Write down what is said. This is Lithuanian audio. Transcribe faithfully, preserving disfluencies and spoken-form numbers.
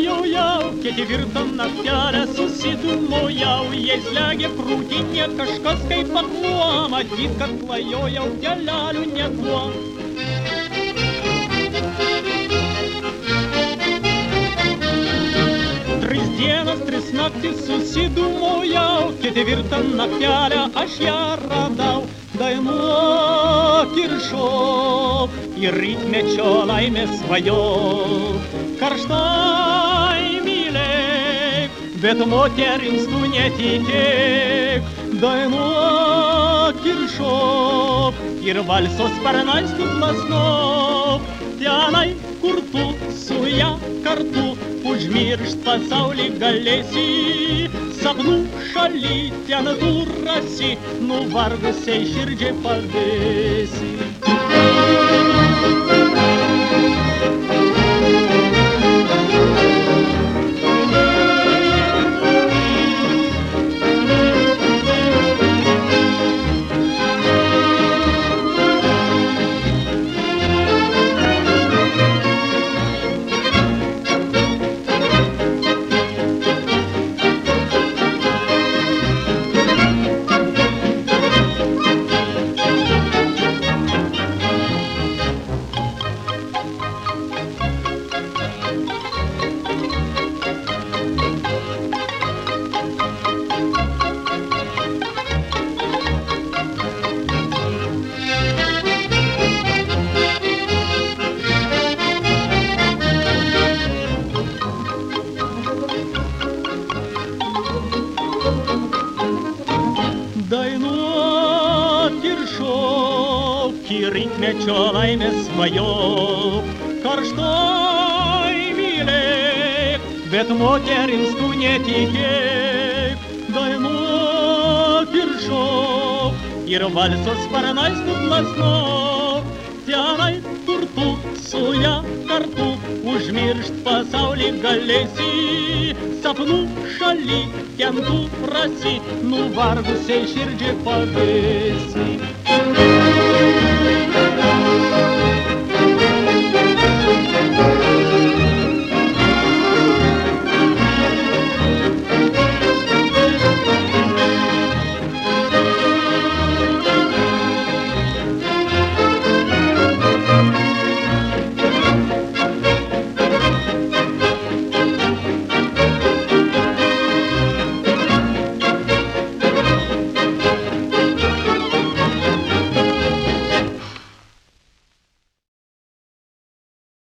svajojau, ketvirtą naktelę susidūmojau, jei slegia krūtinė kažkas kaip akmuo, matyt, kad klajojau kelelių ne tuo. Tris dienas, tris naktis susidūmojau, ketvirtą naktelę aš ją radau. Dainuok ir šok, ir rytmečio laimės svajok, karštai mylėk, bet moterims tu netikėk. Dainuok ir šok, ir valso sparnais tu plasnok, tenai, kur tu su ja kartu užmiršt pasaulį galėsi, sapnų šaly ten tu rasi, nuvargusiai širdžiai pavėsi. Dainuok ir šok, ir rytmečio laimės svajok, karštai mylėk, bet moterims tu netikėk. Dainuok ir šok, ir valso sparnais tu plasnok, tenai, kur tu su ja kartu užmiršt pasaulį galėsi, sapnų šaly ten tu rasi, nuvargusiai širdžiai pavėsi.